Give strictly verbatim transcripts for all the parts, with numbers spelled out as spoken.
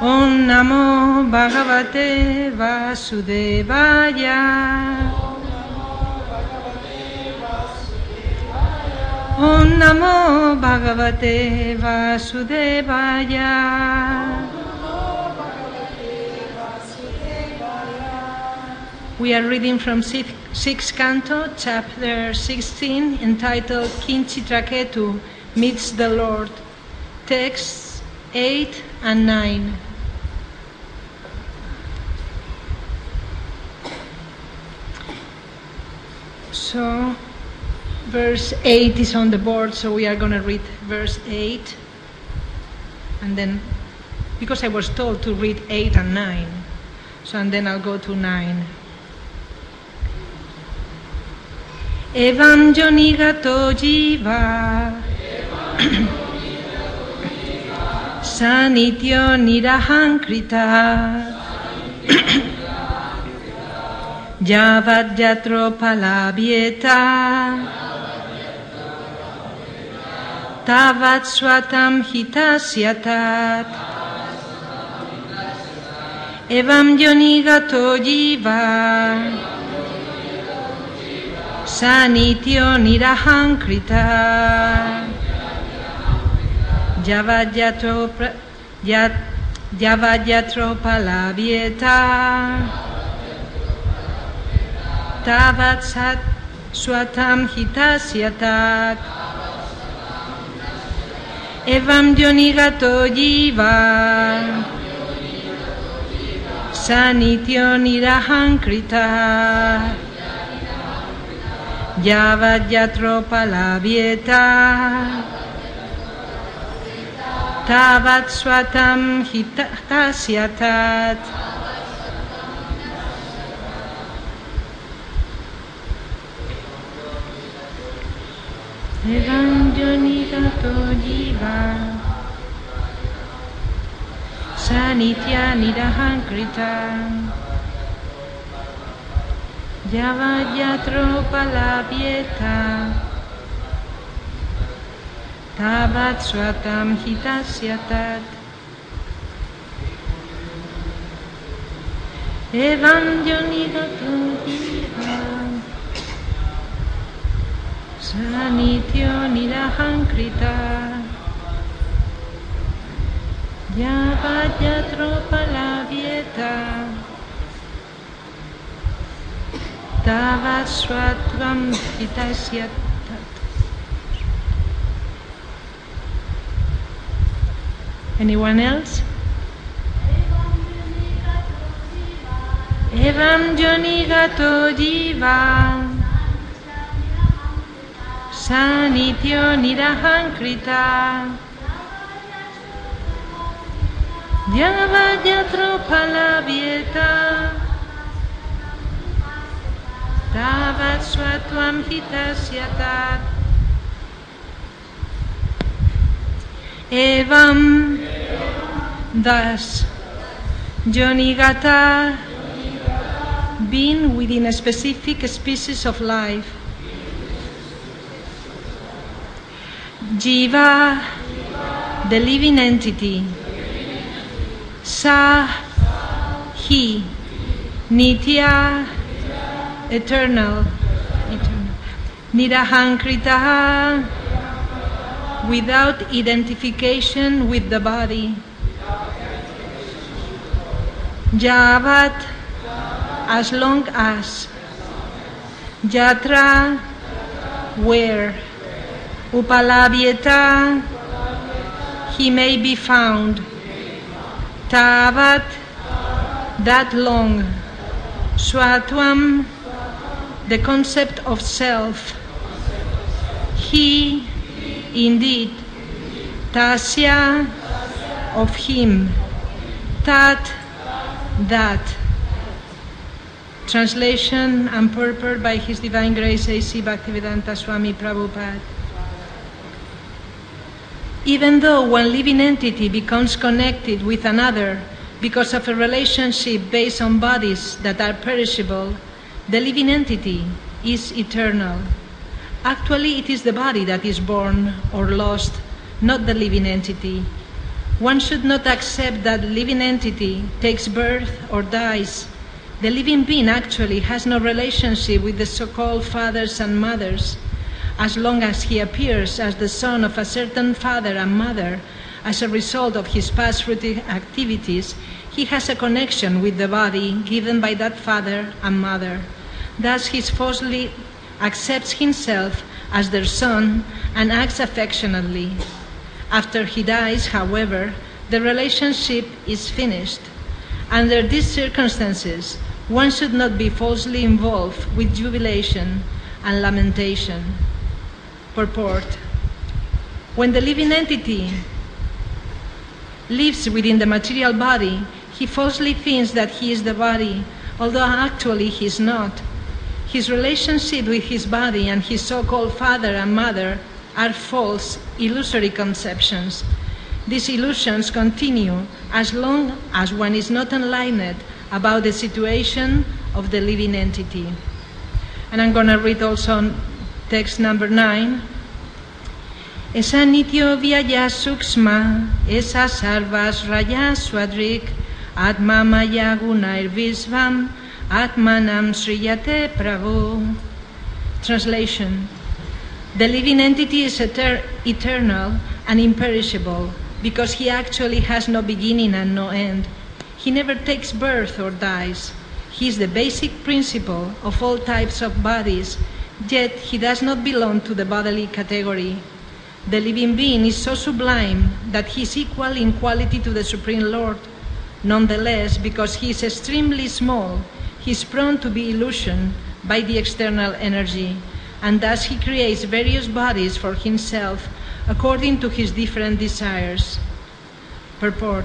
Om Namo Bhagavate Vasudevaya. Om Namo Bhagavate Vasudevaya. We are reading from sixth, sixth canto, chapter sixteen, entitled Kinchitraketu Meets the Lord, texts eight and nine. So, verse eight is on the board, so we are going to read verse eight, and then, because I was told to read eight and nine, so and then I'll go to nine. Evam Jonigato Jiva Sanityo Nirahankrita Yavat Yatro Palabieta Tavat Swatam Hitasyatat Evam Jonigato Jiva Sanityo Nirahankrita Yavajatro Palabieta Tavat Sat Swatam Hitasyatat Evam Jonigato Jiva Sanityo Nirahankrita Yavajatro Palabieta Tavat Swatam Hitasyatat Evam Jonigato Jiva Sanitya Nirahankrita Yavajatro Palabieta Tavat Swatam Hitasyatat Evam Jonigato Jiva Sanityo Nirahankrita Yavajatro Palabieta Tavat Swatam Hitasyatat. Anyone else? Evam Jonigato Jiva Sanityo Nirahankrita Yavajatro Palabieta Tavat Swatam Hitasyatat Evam. Thus, Jonigata, being within a specific species of life. Jiva, the living entity. Sa, he. Nitya, eternal. eternal. Nirahankrita, without identification with the body. Yavat, as long as. Yatra, where. Upalabyeta, he may be found. Tavat, that long. Swatvam, the concept of self. He, indeed. Tasya, of him. Tat, that. Translation and purport by His Divine Grace A C Bhaktivedanta Swami Prabhupada. Even though one living entity becomes connected with another because of a relationship based on bodies that are perishable, the living entity is eternal. Actually, it is the body that is born or lost, not the living entity. One should not accept that living entity takes birth or dies. The living being actually has no relationship with the so-called fathers and mothers. As long as he appears as the son of a certain father and mother as a result of his past fruitive activities, he has a connection with the body given by that father and mother. Thus he falsely accepts himself as their son and acts affectionately. After he dies, however, the relationship is finished. Under these circumstances, one should not be falsely involved with jubilation and lamentation. Purport. When the living entity lives within the material body, he falsely thinks that he is the body, although actually he is not. His relationship with his body and his so-called father and mother are false, illusory conceptions. These illusions continue as long as one is not enlightened about the situation of the living entity. And I'm going to read also text number nine. Esa nityo vyaya suksma, esa sarvas raya swadrik, atma maya gunair visvam, atmanam sriyate prabhu. Translation. The living entity is eter- eternal and imperishable because he actually has no beginning and no end. He never takes birth or dies. He is the basic principle of all types of bodies, yet he does not belong to the bodily category. The living being is so sublime that he is equal in quality to the Supreme Lord. Nonetheless, because he is extremely small, he is prone to be illusioned by the external energy, and thus he creates various bodies for himself according to his different desires. Purport.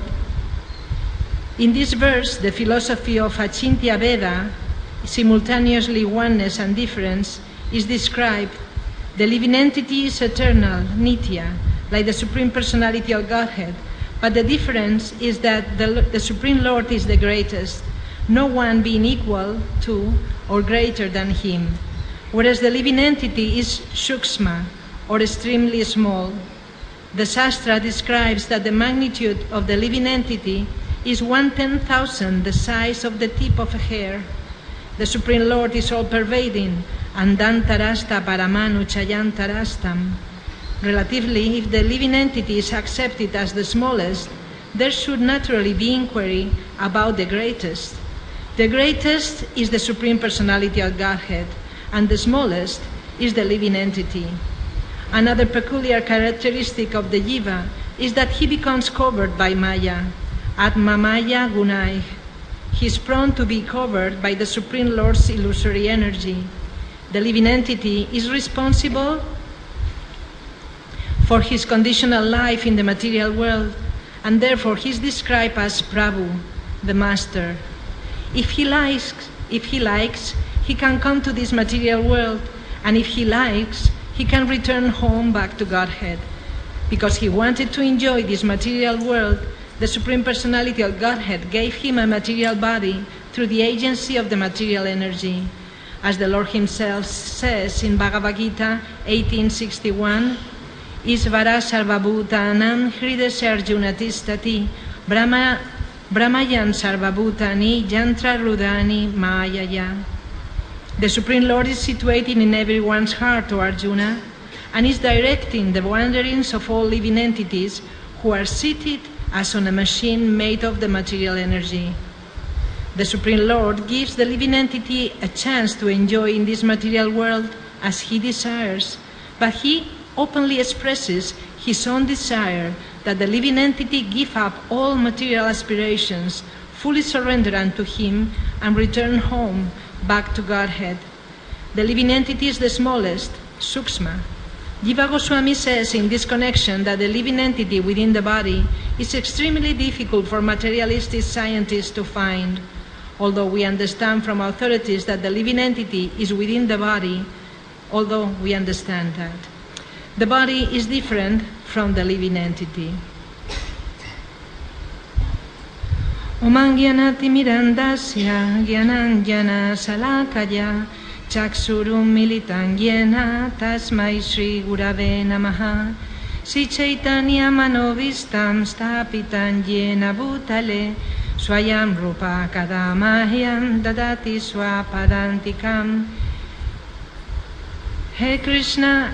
In this verse, the philosophy of Achintya Veda, simultaneously oneness and difference, is described. The living entity is eternal, nitya, like the Supreme Personality of Godhead, but the difference is that the, the Supreme Lord is the greatest, no one being equal to or greater than him, whereas the living entity is shuksma, or extremely small. The Shastra describes that the magnitude of the living entity is one ten thousand the size of the tip of a hair. The Supreme Lord is all-pervading, andantarasta paramanu chayantarastam. Relatively, if the living entity is accepted as the smallest, there should naturally be inquiry about the greatest. The greatest is the Supreme Personality of Godhead, and the smallest is the living entity. Another peculiar characteristic of the jiva is that he becomes covered by maya, atma maya gunai. He is prone to be covered by the Supreme Lord's illusory energy. The living entity is responsible for his conditional life in the material world, and therefore he is described as Prabhu, the Master. If he likes, if he likes, he can come to this material world, and if he likes, he can return home back to Godhead. Because he wanted to enjoy this material world, the Supreme Personality of Godhead gave him a material body through the agency of the material energy. As the Lord himself says in Bhagavad Gita eighteen sixty-one, Isvara sarvabhutanam hridesya arjunatistati brahma brahmayan sarvabhutani yantra rudani mayaya. The Supreme Lord is situated in everyone's heart, O Arjuna, and is directing the wanderings of all living entities who are seated as on a machine made of the material energy. The Supreme Lord gives the living entity a chance to enjoy in this material world as he desires, but he openly expresses his own desire that the living entity give up all material aspirations, fully surrender unto him, and return home back to Godhead. The living entity is the smallest, Suksma. Jiva Goswami says in this connection that the living entity within the body is extremely difficult for materialistic scientists to find. Although we understand from authorities that the living entity is within the body, although we understand that. The body is different from the living entity. Omang gyanati mirandasya gyananjana salakaya chaksurum militan gyena tasmai Shri Gurave namaha Si Chaitanya Manovistam Stapitan Yena Bhutale Swayam Rupa Kadamahyam Dadati Swapadantikam. He Krishna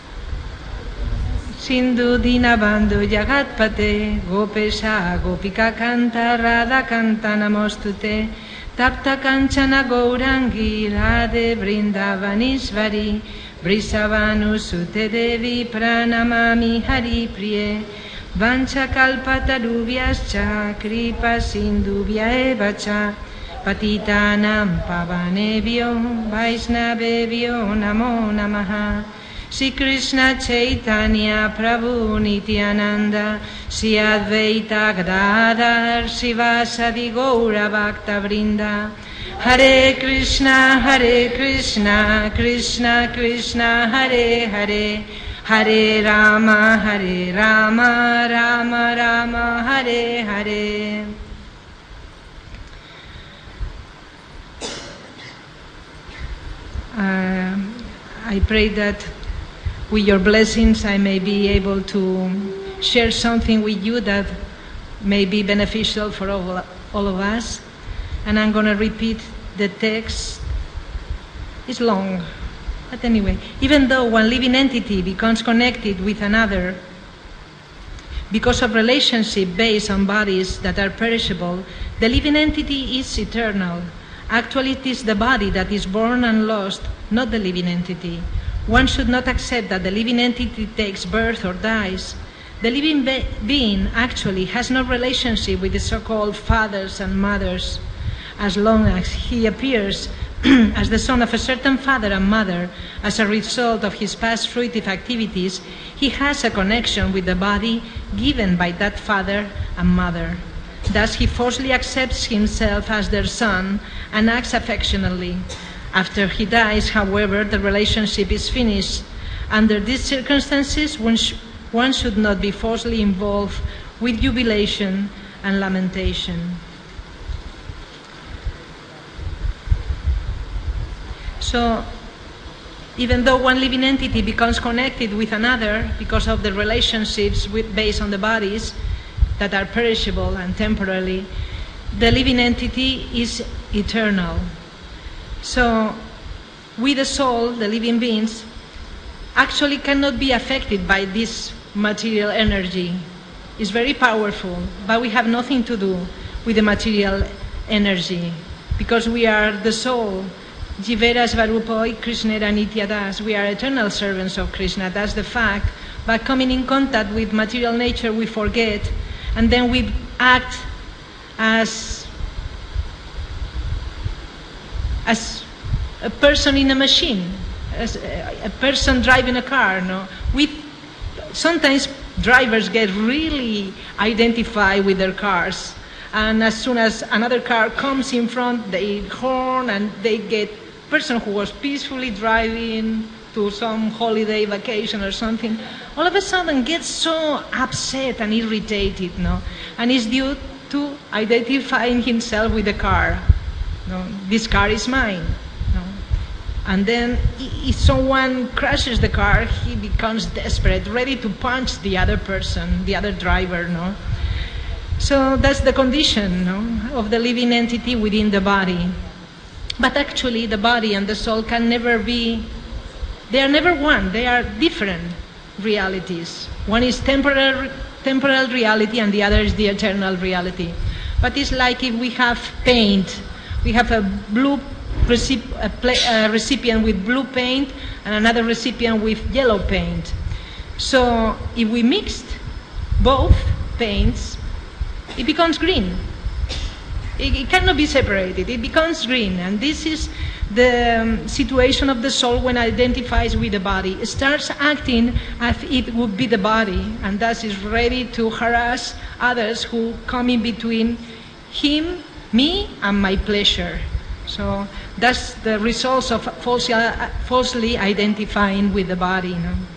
Sindhu Dinabandhu Jagatpate Gopesha Gopika Kanta Radha Kanta Namostute Tapta Kanchana Gourangi Radhe Vrindavanishvari Vrisavanu Sute Devi Pranamami Hari Priye Vancha Kalpatarubhyascha Kripa Sindhubhya Evacha Patitanam Pavanebhyo Vaishnavebhyo Namo Namaha. Sri Krishna Chaitanya Prabhu Nityananda Sri Advaita Gadadhar Srivasadi Gaura Bhakta Vrinda. Hare Krishna Hare Krishna Krishna Krishna Hare Hare Hare Rama Hare Rama Rama Rama Hare Hare. Uh, I pray that with your blessings I may be able to share something with you that may be beneficial for all, all of us. And I'm going to repeat the text. It's long, but anyway. Even though one living entity becomes connected with another because of relationship based on bodies that are perishable, the living entity is eternal. Actually, it is the body that is born and lost, not the living entity. One should not accept that the living entity takes birth or dies. The living be- being actually has no relationship with the so-called fathers and mothers. As long as he appears as the son of a certain father and mother as a result of his past fruitive activities, he has a connection with the body given by that father and mother. Thus he falsely accepts himself as their son and acts affectionately. After he dies, however, the relationship is finished. Under these circumstances, one, sh- one should not be falsely involved with jubilation and lamentation. So, even though one living entity becomes connected with another because of the relationships with, based on the bodies that are perishable and temporary, the living entity is eternal. So, we the soul, the living beings, actually cannot be affected by this material energy. It's very powerful, but we have nothing to do with the material energy because we are the soul. Jivera Svarupoi Krishnera Nityadas. We are eternal servants of Krishna. That's the fact. By coming in contact with material nature, we forget, and then we act as as a person in a machine, as a person driving a car. No, we sometimes drivers get really identified with their cars, and as soon as another car comes in front, they horn and they get. Person who was peacefully driving to some holiday vacation or something, all of a sudden gets so upset and irritated, no? And it's due to identifying himself with the car. No? This car is mine. No? And then if someone crashes the car, he becomes desperate, ready to punch the other person, the other driver, no? So that's the condition, no, of the living entity within the body. But actually, the body and the soul can never be, they are never one, they are different realities. One is temporal, temporal reality and the other is the eternal reality. But it's like if we have paint, we have a blue recip- a pla- a recipient with blue paint and another recipient with yellow paint. So if we mixed both paints, it becomes green. It, it cannot be separated. It becomes green. And this is the um, situation of the soul when it identifies with the body. It starts acting as it would be the body, and thus is ready to harass others who come in between him, me, and my pleasure. So that's the results of falsely, uh, falsely identifying with the body. You know?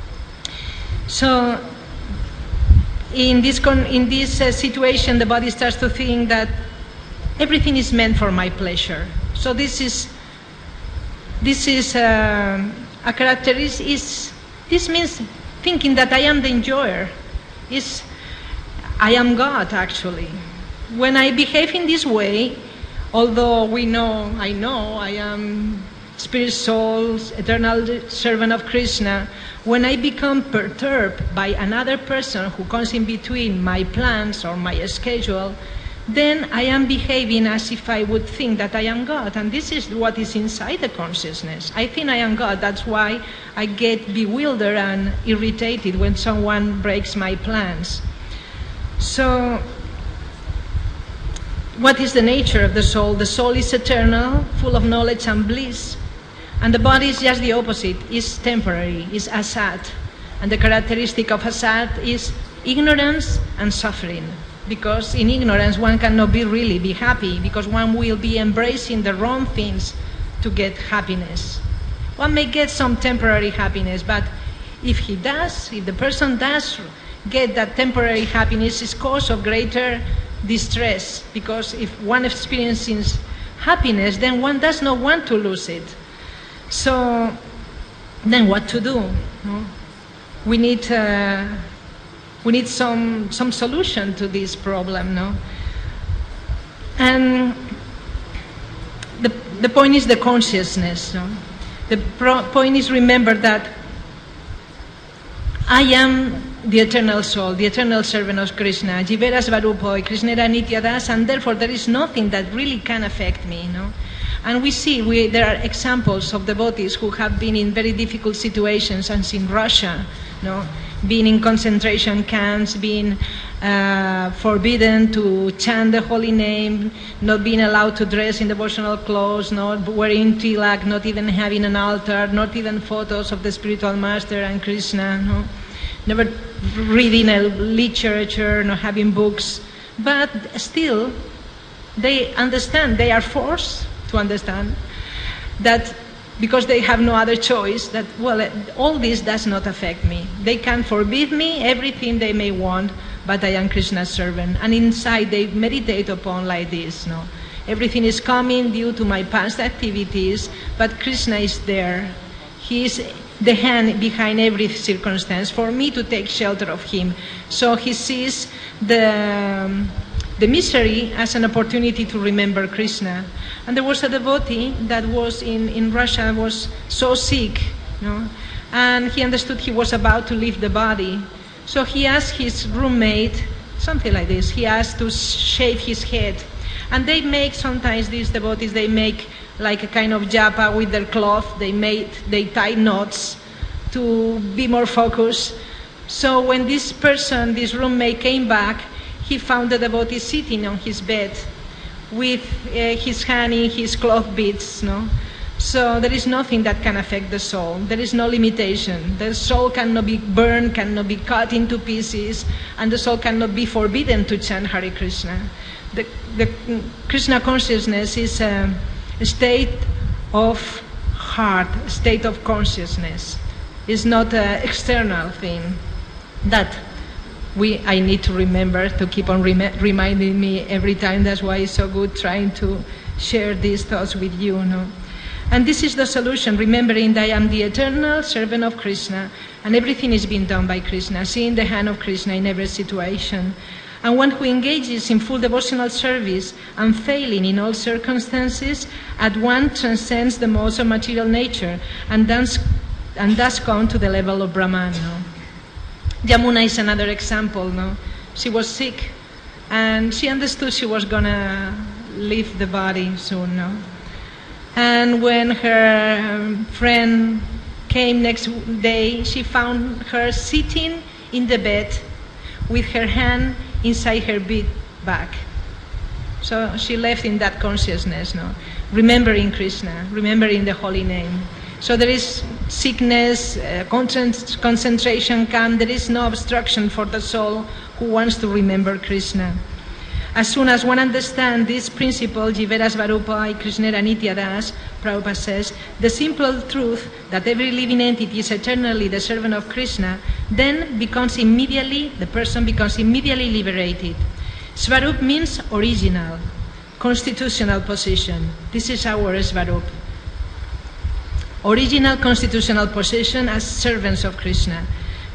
So in this, con- in this uh, situation, the body starts to think that everything is meant for my pleasure. So this is this is uh, a characteristic. Is this means thinking that I am the enjoyer. Is I am God, actually. When I behave in this way, although we know, I know, I am spirit soul, eternal servant of Krishna, when I become perturbed by another person who comes in between my plans or my schedule, then I am behaving as if I would think that I am God. And this is what is inside the consciousness. I think I am God. That's why I get bewildered and irritated when someone breaks my plans. So, what is the nature of the soul? The soul is eternal, full of knowledge and bliss. And the body is just the opposite, is temporary, is asat. And the characteristic of asat is ignorance and suffering. Because in ignorance one cannot be really be happy, because one will be embracing the wrong things to get happiness. One may get some temporary happiness, but if he does, if the person does get that temporary happiness, it's cause of greater distress, because if one experiences happiness, then one does not want to lose it. So then what to do? No? We need uh, we need some some solution to this problem, no? And the the point is the consciousness, no? The pro- point is remember that I am the eternal soul, the eternal servant of Krishna, Jivera Svarupa, Krishnera Nityadas, and therefore there is nothing that really can affect me, no? And we see we, there are examples of devotees who have been in very difficult situations, and in Russia, no, being in concentration camps, being uh, forbidden to chant the holy name, not being allowed to dress in devotional clothes, not wearing tilak, not even having an altar, not even photos of the spiritual master and Krishna, no, never reading a literature, not having books, but still they understand, they are forced to understand that because they have no other choice, that, well, all this does not affect me. They can forbid me everything they may want, but I am Krishna's servant. And inside they meditate upon like this, no? Everything is coming due to my past activities, but Krishna is there. He is the hand behind every circumstance for me to take shelter of him. So he sees the... Um, the misery as an opportunity to remember Krishna. And there was a devotee that was in, in Russia, was so sick, you know, and he understood he was about to leave the body. So he asked his roommate, something like this, he asked to shave his head. And they make, sometimes these devotees, they make like a kind of japa with their cloth, they made, they tie knots to be more focused. So when this person, this roommate came back, he found the devotee sitting on his bed with uh, his hand in his cloth beads, no? So there is nothing that can affect the soul. There is no limitation. The soul cannot be burned, cannot be cut into pieces, and the soul cannot be forbidden to chant Hare Krishna. The, the Krishna consciousness is a, a state of heart, a state of consciousness. It's not an external thing that We, I need to remember to keep on rem- reminding me every time. That's why it's so good trying to share these thoughts with you. No? And this is the solution, remembering that I am the eternal servant of Krishna, and everything is being done by Krishna, seeing the hand of Krishna in every situation. And one who engages in full devotional service and failing in all circumstances, at once transcends the modes of material nature and thus, and thus come to the level of Brahman. No? Yamuna is another example, no? She was sick, and she understood she was gonna leave the body soon, no? And when her friend came next day, she found her sitting in the bed with her hand inside her bead bag. So she left in that consciousness, no? Remembering Krishna, remembering the holy name. So there is sickness, uh, concentration camp, there is no obstruction for the soul who wants to remember Krishna. As soon as one understands this principle, Jivera Svarupa Krishnera Nityadas, Prabhupada says, the simple truth that every living entity is eternally the servant of Krishna, then becomes immediately, the person becomes immediately liberated. Svarup means original, constitutional position. This is our Svarup. Original constitutional position as servants of Krishna.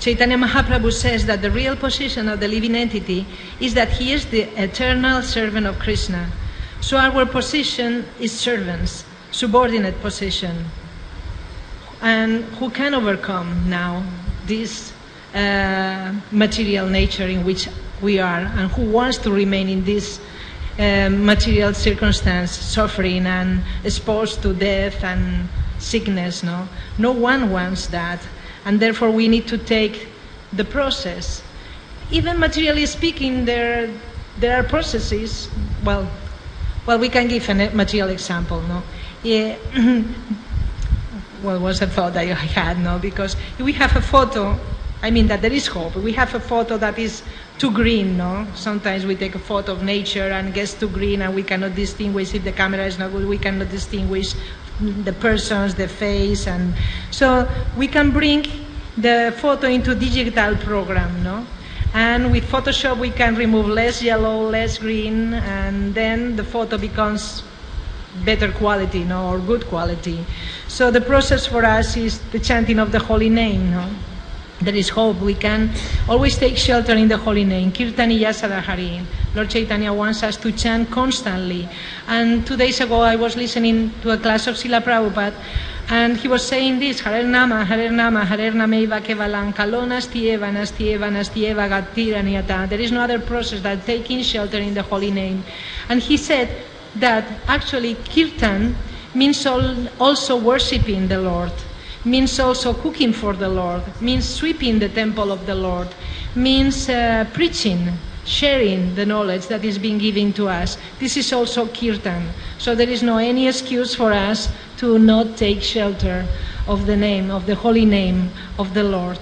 Chaitanya Mahaprabhu says that the real position of the living entity is that he is the eternal servant of Krishna. So our position is servants, subordinate position. And who can overcome now this uh, material nature in which we are, and who wants to remain in this uh, material circumstance, suffering and exposed to death and sickness? No, no one wants that, and therefore we need to take the process. Even materially speaking, there there are processes. Well, well, we can give a material example. No, yeah. Well, was a thought that I had, no, because we have a photo. I mean that there is hope. We have a photo that is too green, no? Sometimes we take a photo of nature and it gets too green and we cannot distinguish. If the camera is not good, we cannot distinguish the persons, the face, and so we can bring the photo into digital program, no? And with Photoshop we can remove less yellow, less green, and then the photo becomes better quality, no, or good quality. So the process for us is the chanting of the holy name, no? There is hope. We can always take shelter in the holy name. Kirtaniya Sadahari. Lord Chaitanya wants us to chant constantly. And two days ago I was listening to a class of Srila Prabhupada, and he was saying this: Harer Nama, Harer Nama, Harer Nameva Kevalan, Kalonas Tieva, Nastieva, Nastieva, Gatira Niyata. There is no other process than taking shelter in the holy name. And he said that actually Kirtan means also worshipping the Lord, means also cooking for the Lord, means sweeping the temple of the Lord, means uh, preaching, sharing the knowledge that is being given to us. This is also Kirtan. So there is no any excuse for us to not take shelter of the name, of the holy name of the Lord.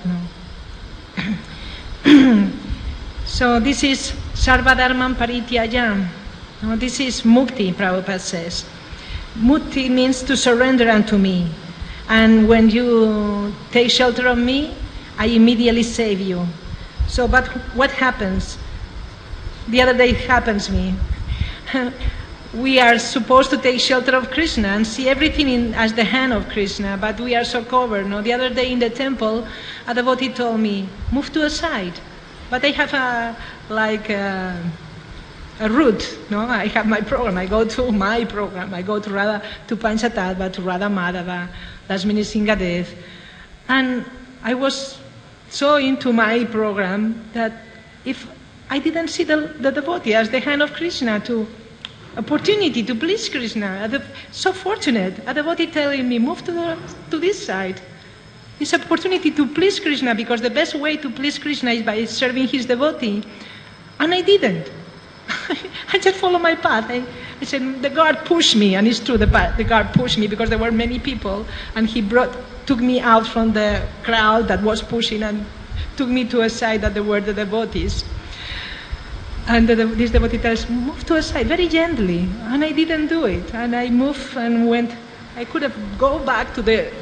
No? So this is Sarvadharman Parityajam. No, this is Mukti, Prabhupada says. Mukti means to surrender unto me. And when you take shelter of me, I immediately save you. So, but what happens? The other day it happens to me. We are supposed to take shelter of Krishna and see everything in, as the hand of Krishna, but we are so covered. No? The other day in the temple, a devotee told me, move to a side. But I have a, like a, a route, no? I have my program. I go to my program. I go to Radha, to Panchatattva, to Radha Madhava, Lasmini Singadev. And I was so into my program that if I didn't see the, the devotee as the hand of Krishna, to opportunity to please Krishna. So fortunate, a devotee telling me, move to, the, to this side. It's an opportunity to please Krishna, because the best way to please Krishna is by serving his devotee. And I didn't. I just followed my path. I, I said, the guard pushed me, and it's true, the, the guard pushed me because there were many people, and he brought, took me out from the crowd that was pushing and took me to a side that there were the devotees. And the, this devotee tells, move to a side, very gently. And I didn't do it. And I moved and went. I could have go back to the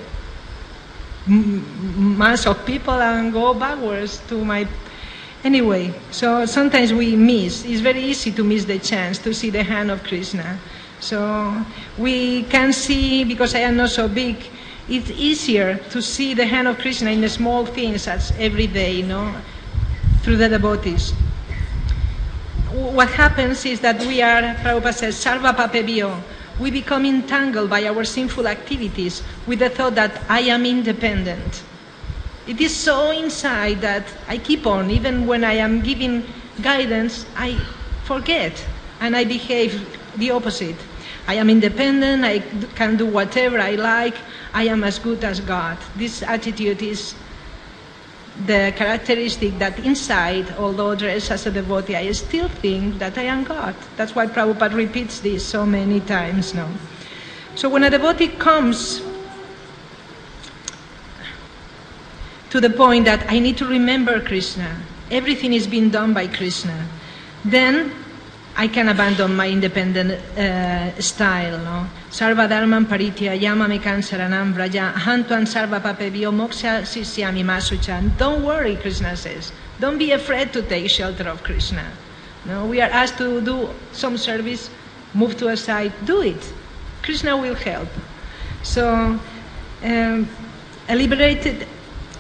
mass of people and go backwards to my... Anyway, so sometimes we miss. It's very easy to miss the chance to see the hand of Krishna. So we can see, because I am not so big, it's easier to see the hand of Krishna in the small things as every day, you know, through the devotees. What happens is that we are, Prabhupada says, sarva papebhyo. We become entangled by our sinful activities with the thought that I am independent. It is so inside that I keep on, even when I am giving guidance, I forget and I behave the opposite. I am independent, I can do whatever I like, I am as good as God. This attitude is the characteristic that inside, although dressed as a devotee, I still think that I am God. That's why Prabhupada repeats this so many times now. So when a devotee comes to the point that I need to remember Krishna, everything is being done by Krishna, then I can abandon my independent uh, style. No? Sarva dharman paritya yama mekan saranam vraja hantuan sarva papebhyo moksha sisyami masuchan. Don't worry, Krishna says. Don't be afraid to take shelter of Krishna. No, we are asked to do some service, move to a side, do it. Krishna will help. So, um, a liberated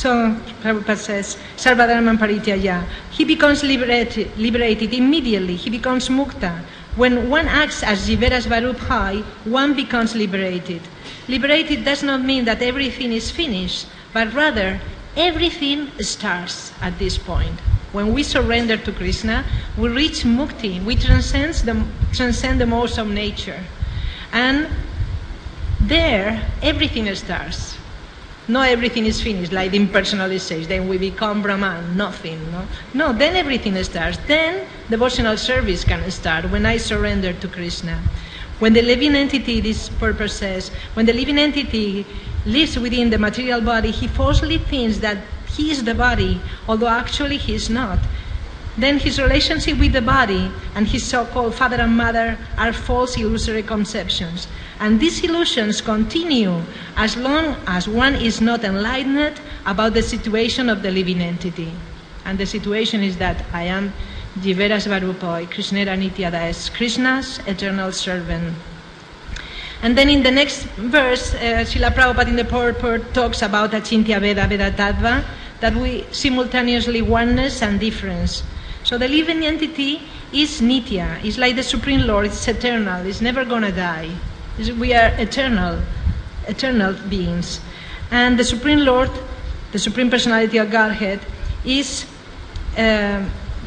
So Prabhupada says, Sarvadharman Parityaya. He becomes liberated, liberated immediately. He becomes mukta. When one acts as Jivera Svarup, one becomes liberated. Liberated does not mean that everything is finished, but rather everything starts at this point. When we surrender to Krishna, we reach mukti. We transcend the, transcend the modes of nature. And there, everything starts. Not everything is finished, like the impersonalist says, then we become Brahman, nothing. No? no, then everything starts. Then devotional service can start when I surrender to Krishna. When the living entity, this purpose says, when the living entity lives within the material body, he falsely thinks that he is the body, although actually he is not. Then his relationship with the body and his so-called father and mother are false illusory conceptions. And these illusions continue as long as one is not enlightened about the situation of the living entity. And the situation is that I am Jivera Svarupoi, Krishnera Nityada, Krishna's eternal servant. And then in the next verse, uh, Srila Prabhupada in the purport talks about Achintya Veda, Veda Tattva, that we simultaneously oneness and difference. So the living entity is Nitya, it's like the Supreme Lord, it's eternal, it's never gonna die. It's, we are eternal, eternal beings. And the Supreme Lord, the Supreme Personality of Godhead, is, uh,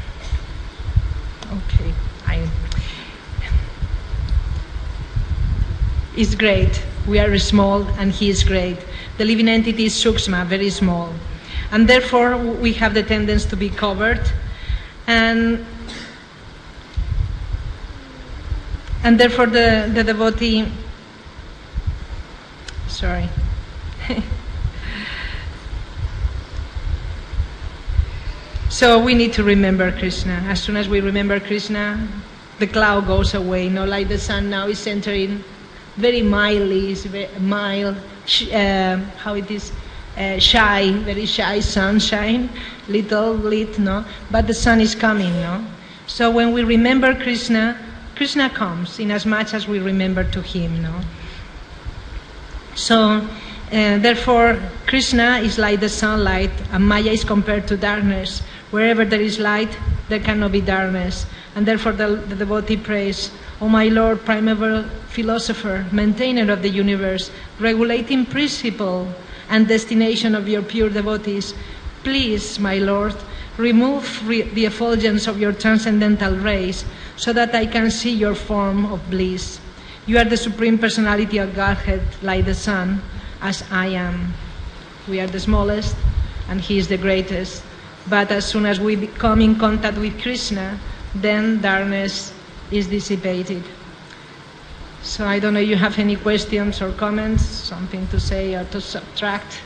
okay, I, is great. We are small and he is great. The living entity is Sukshma, very small. And therefore we have the tendency to be covered. And and therefore the, the devotee, sorry. So we need to remember Krishna. As soon as we remember Krishna, the cloud goes away. No, like the sun now is entering very mildly, is very mild, uh, how it is, uh, shy, very shy sunshine, little lit, no? But the sun is coming, no? So when we remember Krishna, Krishna comes in as much as we remember to him, no? So, uh, therefore, Krishna is like the sunlight, and Maya is compared to darkness. Wherever there is light, there cannot be darkness. And therefore the, the devotee prays, O my Lord, primeval philosopher, maintainer of the universe, regulating principle and destination of your pure devotees, please, my Lord, remove re- the effulgence of your transcendental rays so that I can see your form of bliss. You are the Supreme Personality of Godhead, like the sun, as I am. We are the smallest, and he is the greatest. But as soon as we come in contact with Krishna, then darkness is dissipated. So I don't know if you have any questions or comments, something to say or to subtract.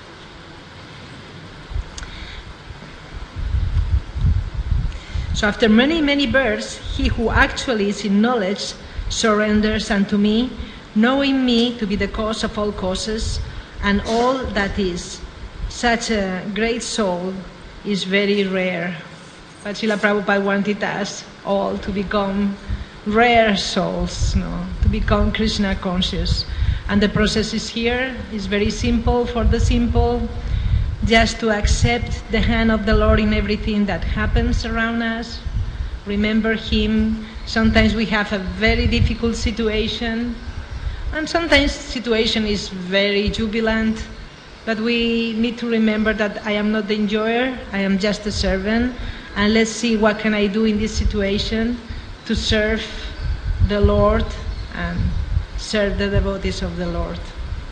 So after many, many births, he who actually is in knowledge surrenders unto me, knowing me to be the cause of all causes and all that is. Such a great soul is very rare. But Srila Prabhupada wanted us all to become rare souls, no? To become Krishna conscious. And the process is here. It's very simple for the simple. Just to accept the hand of the Lord in everything that happens around us. Remember him. Sometimes we have a very difficult situation. And sometimes the situation is very jubilant. But we need to remember that I am not the enjoyer. I am just a servant. And let's see what can I do in this situation to serve the Lord and serve the devotees of the Lord.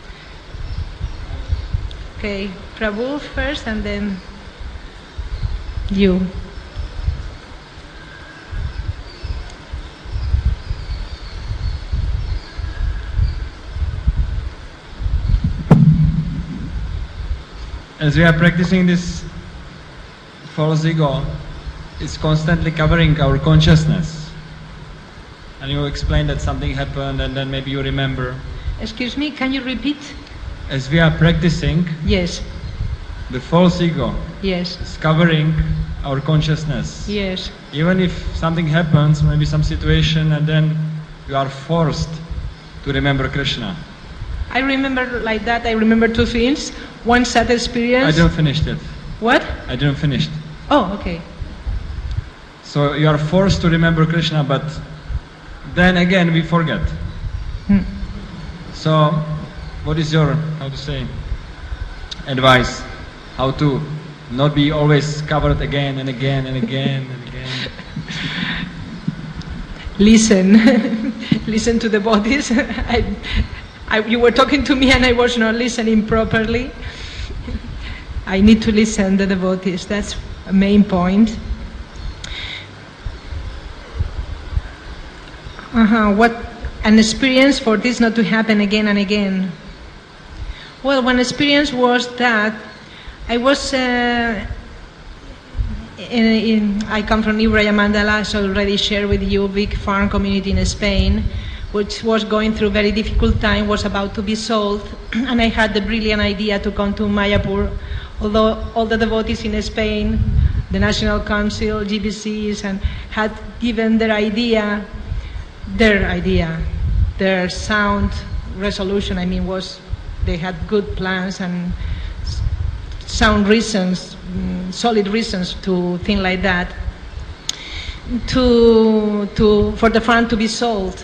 Okay, Prabhu first and then you. As we are practicing this false ego, it's constantly covering our consciousness. And you explain that something happened and then maybe you remember. Excuse me, can you repeat? As we are practicing, yes, the false ego yes, is covering our consciousness. Yes. Even if something happens, maybe some situation, and then you are forced to remember Krishna. I remember like that, I remember two things. One sad experience. I didn't finish it. What? I didn't finish it. Oh, okay. So you are forced to remember Krishna, but then again we forget. Hmm. So, what is your, how to say, advice? How to not be always covered again and again and again and again? Listen. Listen to the bodies. I, I, you were talking to me and I was not listening properly. I need to listen to the devotees. That's a main point. Uh-huh. What an experience for this not to happen again and again. Well, one experience was that I was. Uh, in, in, I come from New Raya Mandala, so I already shared with you, big farm community in Spain, which was going through a very difficult time, was about to be sold, and I had the brilliant idea to come to Mayapur, although all the devotees in Spain, the National Council, G B Cs, and had given their idea, their idea, their sound resolution, I mean, was they had good plans and sound reasons, solid reasons to think like that, to, to, for the farm to be sold.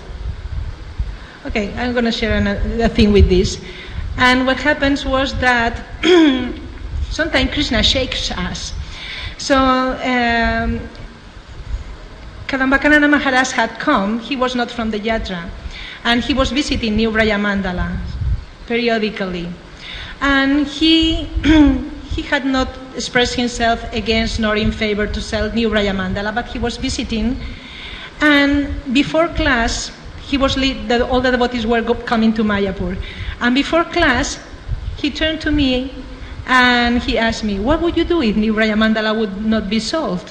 Okay, I'm going to share a thing with this. And what happens was that sometimes Krishna shakes us. So um, Kadambakanana Maharaj had come. He was not from the Yatra, and he was visiting New Raya Mandala periodically. And he he had not expressed himself against nor in favor to sell New Raya Mandala, but he was visiting. And before class, he was lead, the, all the devotees were go, coming to Mayapur. And before class, he turned to me and he asked me, what would you do if New Raya Mandala would not be sold?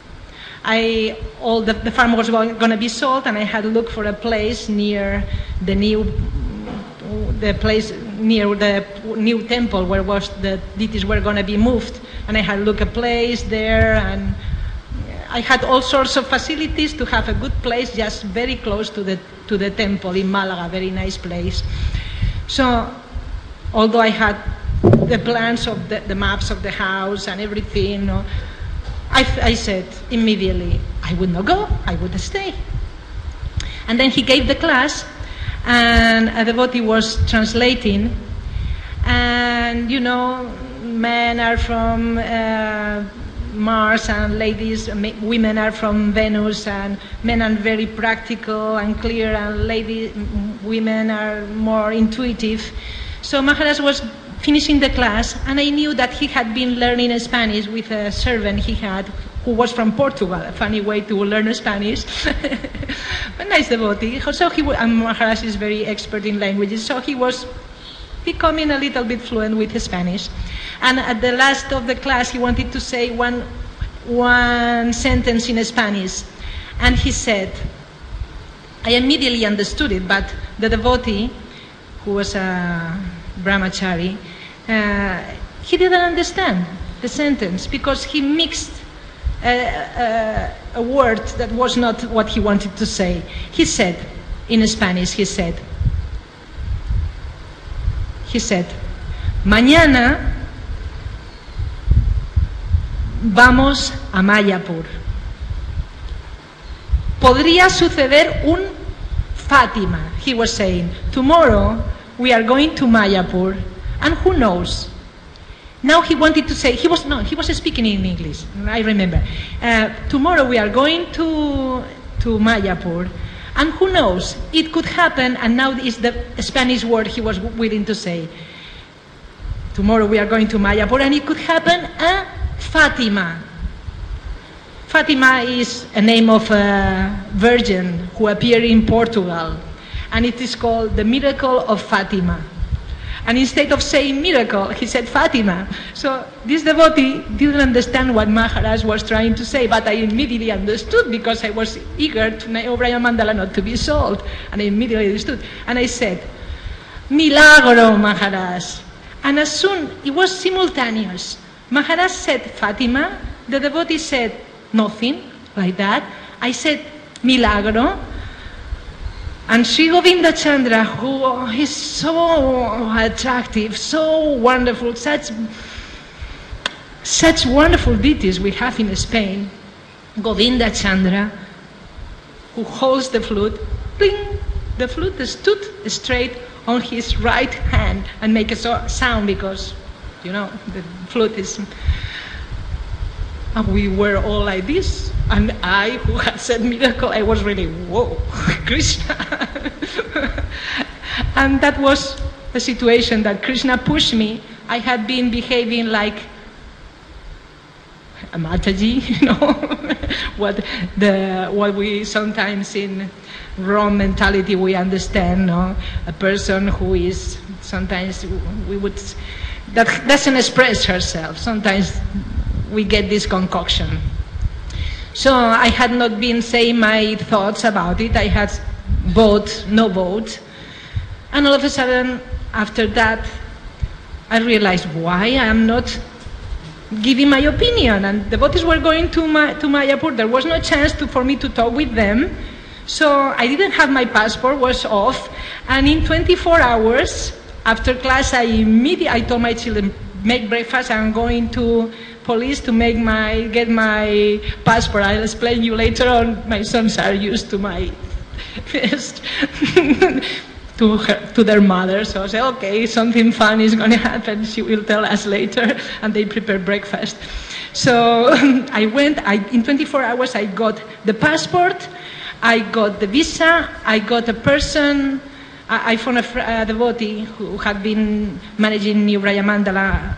I, all the, the farm was going to be sold, and I had to look for a place near the new, the place near the new temple where was the deities were going to be moved. And I had to look a place there, and I had all sorts of facilities to have a good place just very close to the to the temple in Malaga, very nice place. So, although I had the plans of the, the maps of the house and everything, you know, I, I said immediately, I would not go, I would stay. And then he gave the class, and a devotee was translating, and you know, men are from uh, Mars and ladies, women are from Venus, and men are very practical and clear, and ladies, women are more intuitive. So Maharaj was finishing the class, and I knew that he had been learning Spanish with a servant he had who was from Portugal, a funny way to learn Spanish. A nice devotee. So he, and Maharaj is very expert in languages, so he was becoming a little bit fluent with his Spanish. And at the last of the class, he wanted to say one, one sentence in Spanish. And he said, I immediately understood it, but the devotee, who was a brahmachari, uh, he didn't understand the sentence because he mixed a, a, a word that was not what he wanted to say. He said, in Spanish, he said, he said, mañana vamos a Mayapur. Podría suceder un Fátima, he was saying. Tomorrow we are going to Mayapur, and who knows? Now he wanted to say, he was no, he was speaking in English, I remember. Uh, tomorrow we are going to, to Mayapur, and who knows? It could happen, and now is the Spanish word he was willing to say. Tomorrow we are going to Mayapur, and it could happen a Fatima. Fatima is a name of a virgin who appeared in Portugal, and it is called the miracle of Fatima. And instead of saying miracle, he said Fatima. So this devotee didn't understand what Maharaj was trying to say, but I immediately understood because I was eager to New Raya Mandala not to be sold. And I immediately understood. And I said, Milagro, Maharaj. And as soon, it was simultaneous. Maharaj said Fatima, the devotee said nothing, like that. I said Milagro. And Sri Govinda Chandra, who is so attractive, so wonderful, such, such wonderful deities we have in Spain. Govinda Chandra, who holds the flute, bling, the flute stood straight on his right hand and make a so- sound because, you know, the flute is... And we were all like this. And I, who had said miracle, I was really, whoa, Krishna. And that was the situation that Krishna pushed me. I had been behaving like a Mataji, you know, what the what we sometimes in wrong mentality we understand, no? A person who is sometimes we would that doesn't express herself. Sometimes we get this concoction. So I had not been saying my thoughts about it. I had vote, no vote. And all of a sudden, after that, I realized why I am not giving my opinion. And the devotees were going to, Ma- to Mayapur. There was no chance to, for me to talk with them. So I didn't have my passport, was off. And in twenty-four hours, after class, I immediately I told my children, make breakfast, I'm going to police to make my get my passport. I'll explain you later on. My sons are used to my first to her, to their mother. So I said, okay, something fun is going to happen. She will tell us later, and they prepare breakfast. So I went. I in twenty-four hours I got the passport, I got the visa, I got a person. I, I found a, fr- a devotee who had been managing New Raya Mandala.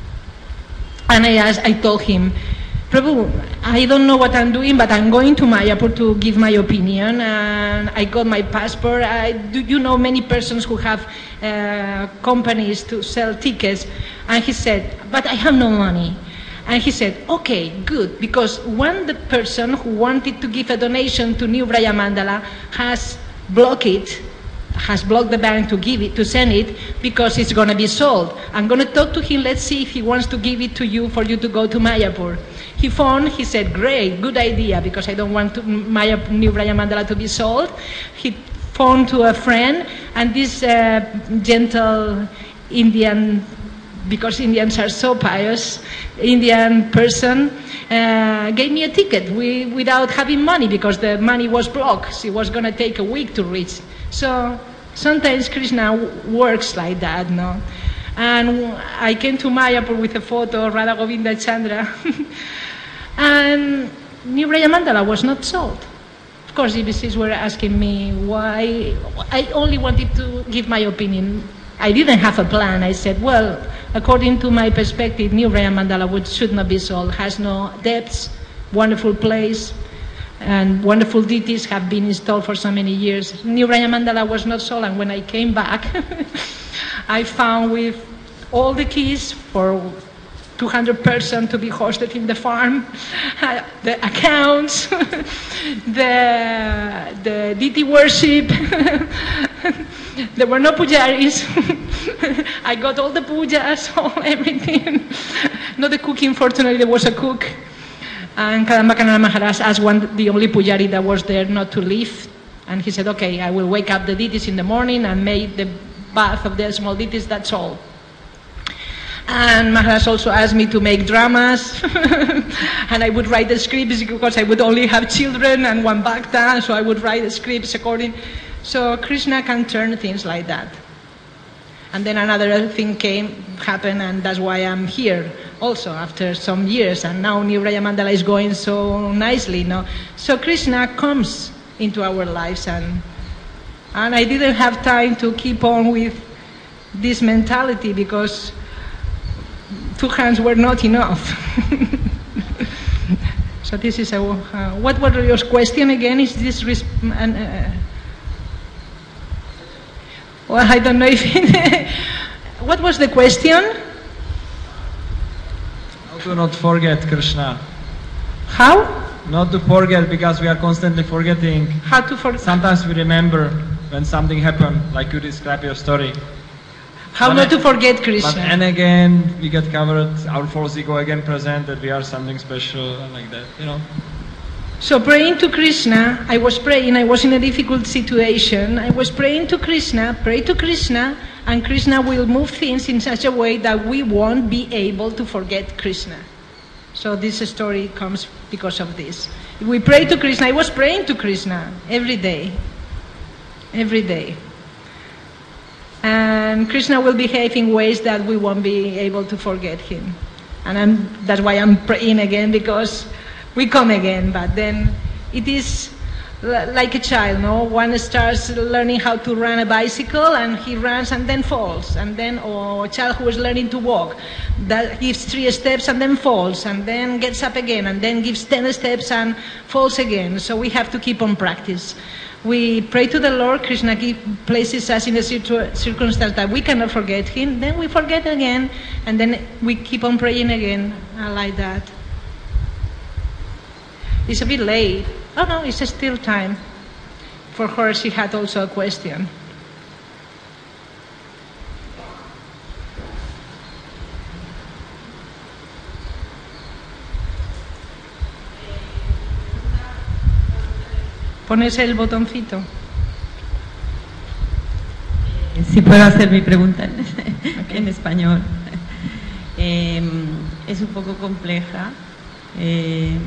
And I asked, I told him, Prabhu, I don't know what I'm doing, but I'm going to Mayapur to give my opinion. And I got my passport. I, do you know many persons who have uh, companies to sell tickets? And he said, but I have no money. And he said, okay, good, because one the person who wanted to give a donation to New Raya Mandala has blocked it. has blocked the bank to give it, to send it, because it's going to be sold. I'm going to talk to him, let's see if he wants to give it to you for you to go to Mayapur. He phoned, he said, great, good idea, because I don't want to, Maya, New Raya Mandala to be sold. He phoned to a friend, and this uh, gentle Indian, because Indians are so pious, Indian person uh, gave me a ticket we, without having money, because the money was blocked. It was going to take a week to reach. So sometimes Krishna works like that, no? And I came to Mayapur with a photo of Radha Govinda Chandra, and New Raya Mandala was not sold. Of course, E B Cs were asking me why. I only wanted to give my opinion. I didn't have a plan. I said, well, according to my perspective, New Raya Mandala would, should not be sold. Has no depths, wonderful place, and wonderful deities have been installed for so many years. New Raya Mandala was not sold, and when I came back, I found with all the keys for two hundred persons to be hosted in the farm, the accounts, the, the deity worship. There were no pujaris. I got all the pujas, all everything. Not the cooking, fortunately, there was a cook. And Kadamba Maharaj asked one, the only pujari that was there not to leave. And he said, okay, I will wake up the deities in the morning and make the bath of the small deities, that's all. And Maharaj also asked me to make dramas. And I would write the scripts because I would only have children and one bhakta, so I would write the scripts according. So Krishna can turn things like that. And then another thing came, happened, and that's why I'm here also after some years. And now New Raya Mandala is going so nicely, no? So Krishna comes into our lives, and and I didn't have time to keep on with this mentality because two hands were not enough. So this is a. Uh, what was your question again? Is this? Res- uh, well, I don't know if. It what was the question? How to not forget Krishna? How? Not to forget, because we are constantly forgetting. How to forget? Sometimes we remember when something happened, like you describe your story. How but not I, to forget Krishna? But and again, we get covered, our false ego again present, that we are something special, and like that, you know. So praying to Krishna, I was praying, I was in a difficult situation, I was praying to Krishna, pray to Krishna, and Krishna will move things in such a way that we won't be able to forget Krishna. So this story comes because of this. We pray to Krishna, I was praying to Krishna every day, every day. And Krishna will behave in ways that we won't be able to forget him. And I'm, that's why I'm praying again, because we come again, but then it is l- like a child, no? One starts learning how to run a bicycle and he runs and then falls, and then, or a child who is learning to walk, that gives three steps and then falls, and then gets up again, and then gives ten steps and falls again. So we have to keep on practice. We pray to the Lord, Krishna keep, places us in a situ- circumstance that we cannot forget him, then we forget again, and then we keep on praying again, uh, like that. It's a bit late. Oh no, it's still time. For her, she had also a question. ¿Pones el botoncito? Si puedo hacer mi pregunta en, okay. en español. Eh, es un poco compleja. Eh,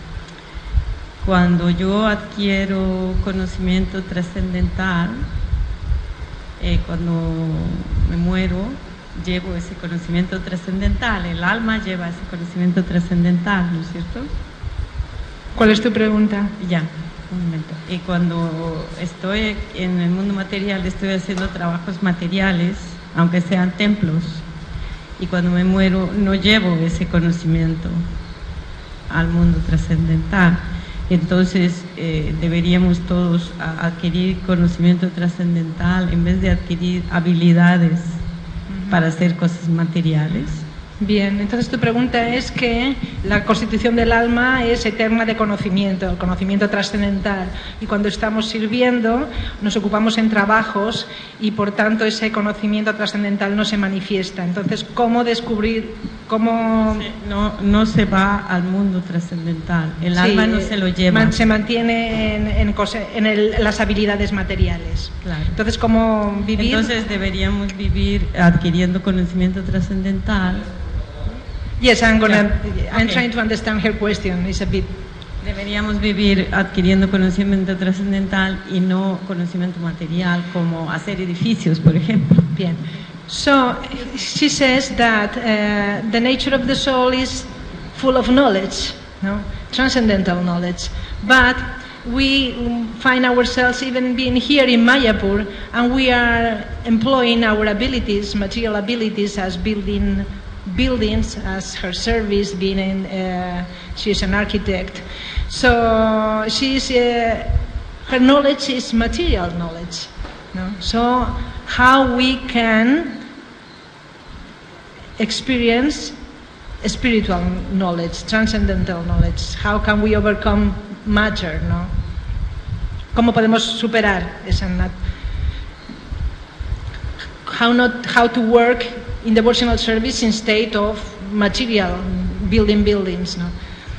Cuando yo adquiero conocimiento trascendental, eh, cuando me muero, llevo ese conocimiento trascendental. El alma lleva ese conocimiento trascendental, ¿no es cierto? ¿Cuál es tu pregunta? Ya, un momento. Y cuando estoy en el mundo material, estoy haciendo trabajos materiales, aunque sean templos. Y cuando me muero, no llevo ese conocimiento al mundo trascendental. Entonces eh, deberíamos todos a, adquirir conocimiento trascendental en vez de adquirir habilidades uh-huh. para hacer cosas materiales. Bien, entonces tu pregunta es que la constitución del alma es eterna de conocimiento, el conocimiento trascendental, y cuando estamos sirviendo nos ocupamos en trabajos y por tanto ese conocimiento trascendental no se manifiesta. Entonces, ¿cómo descubrir, cómo...? No, no se va al mundo trascendental, el sí, alma no se lo lleva. Man, se mantiene en, en, cosa, en el, las habilidades materiales. Claro. Entonces, ¿cómo vivir? Entonces deberíamos vivir adquiriendo conocimiento trascendental. Yes, I'm gonna. Yeah. I'm Okay. trying to understand her question. It's a bit. Deberíamos vivir adquiriendo conocimiento trascendental y no conocimiento material, como hacer edificios, por ejemplo. Bien. So she says that uh, the nature of the soul is full of knowledge, no, transcendental knowledge, but we find ourselves even being here in Mayapur, and we are employing our abilities, material abilities, as building buildings, as her service, being in, uh, she's an architect. So she's, uh, her knowledge is material knowledge. No? So how we can experience spiritual knowledge, transcendental knowledge? How can we overcome matter? No? ¿Cómo podemos superar esa nat- how not how to work in devotional service instead of material building buildings? No?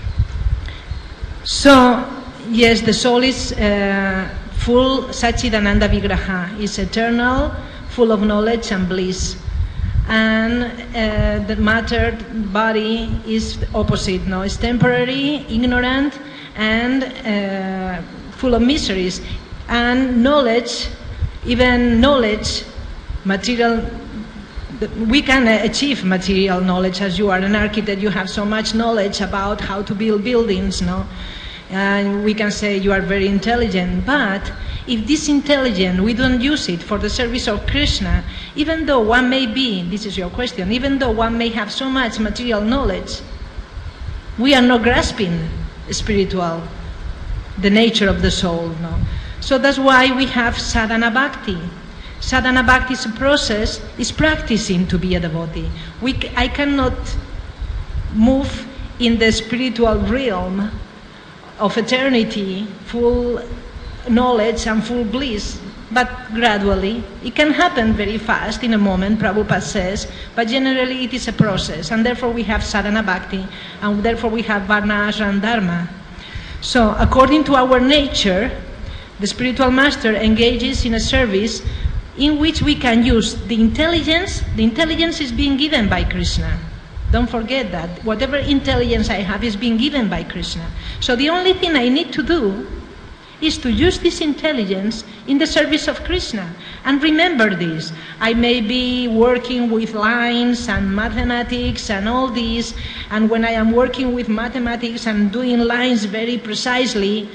So yes, the soul is uh, full Satchidananda Vigraha, is eternal, full of knowledge and bliss. And uh, the matter body is the opposite, no? It's temporary, ignorant, and uh, full of miseries. And knowledge, even knowledge, material, we can achieve material knowledge. As you are an architect, you have so much knowledge about how to build buildings, no? And we can say you are very intelligent, but if this intelligence, we don't use it for the service of Krishna, even though one may be, this is your question, even though one may have so much material knowledge, we are not grasping spiritual, the nature of the soul, no? So that's why we have sadhana bhakti. Sadhana bhakti is a process, is practicing to be a devotee. We, I cannot move in the spiritual realm of eternity, full knowledge and full bliss, but gradually. It can happen very fast, in a moment, Prabhupada says, but generally it is a process, and therefore we have sadhana bhakti, and therefore we have varna, ashram, dharma. So according to our nature, the spiritual master engages in a service in which we can use the intelligence. The intelligence is being given by Krishna. Don't forget that. Whatever intelligence I have is being given by Krishna. So the only thing I need to do is to use this intelligence in the service of Krishna. And remember this, I may be working with lines and mathematics and all this, and when I am working with mathematics and doing lines very precisely,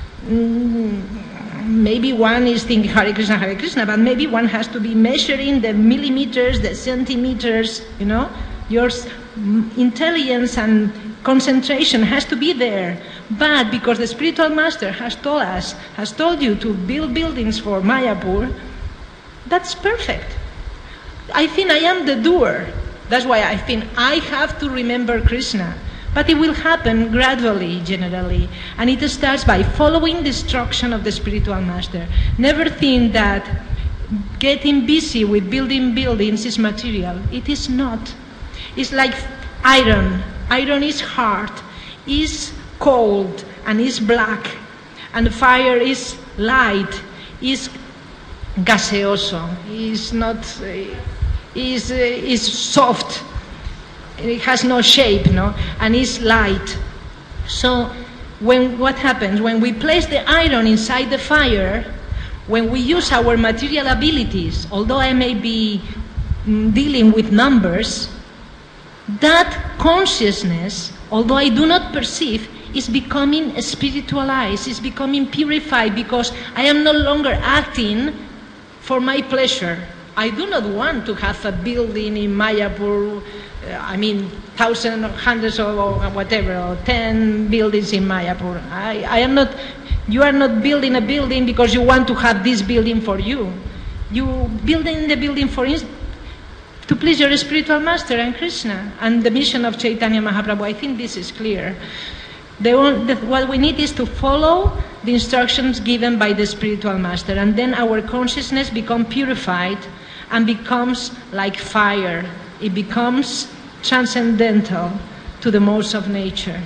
maybe one is thinking Hare Krishna, Hare Krishna, but maybe one has to be measuring the millimeters, the centimeters, you know. Your intelligence and concentration has to be there. But because the spiritual master has told us, has told you to build buildings for Mayapur, that's perfect. I think I am the doer. That's why I think I have to remember Krishna. But it will happen gradually, generally. And it starts by following the instruction of the spiritual master. Never think that getting busy with building buildings is material. It is not. It's like iron. Iron is hard, is cold, and is black. And fire is light, is gaseoso, is not, is, is soft. It has no shape, no, and is light. So, when what happens when we place the iron inside the fire? When we use our material abilities, although I may be mm, dealing with numbers, that consciousness, although I do not perceive, is becoming spiritualized, is becoming purified, because I am no longer acting for my pleasure. I do not want to have a building in Mayapur, uh, I mean, thousands, hundreds, or, or whatever, or ten buildings in Mayapur. I, I am not, you are not building a building because you want to have this building for you. You building the building for instance, to please your spiritual master and Krishna and the mission of Chaitanya Mahaprabhu. I think this is clear. The, the, what we need is to follow the instructions given by the spiritual master, and then our consciousness becomes purified and becomes like fire. It becomes transcendental to the modes of nature.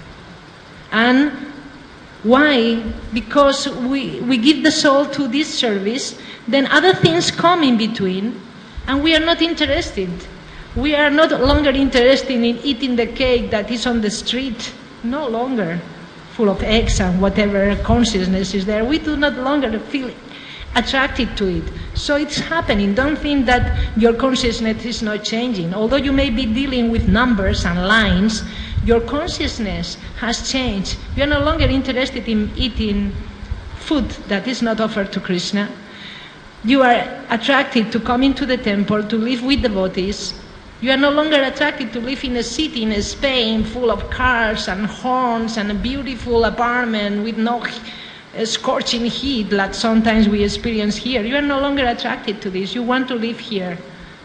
And why? Because we, we give the soul to this service, then other things come in between, and we are not interested. We are no longer interested in eating the cake that is on the street, no longer full of eggs and whatever consciousness is there. We do not longer feel attracted to it. So it's happening. Don't think that your consciousness is not changing. Although you may be dealing with numbers and lines, your consciousness has changed. You are no longer interested in eating food that is not offered to Krishna. You are attracted to come into the temple, to live with devotees. You are no longer attracted to live in a city in Spain full of cars and horns and a beautiful apartment with no scorching heat like sometimes we experience here. You are no longer attracted to this. You want to live here.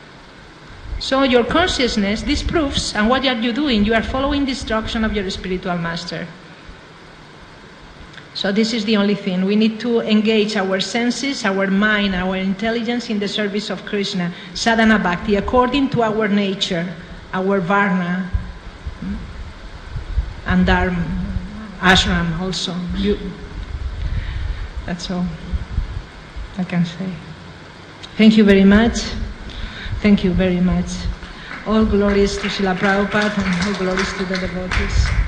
So your consciousness, this proves, and what are you doing? You are following the instruction of your spiritual master. So this is the only thing. We need to engage our senses, our mind, our intelligence in the service of Krishna. Sadhana Bhakti, according to our nature, our Varna, and Dharma, Ashram also. You, that's all I can say. Thank you very much. Thank you very much. All glories to Srila Prabhupada and all glories to the devotees.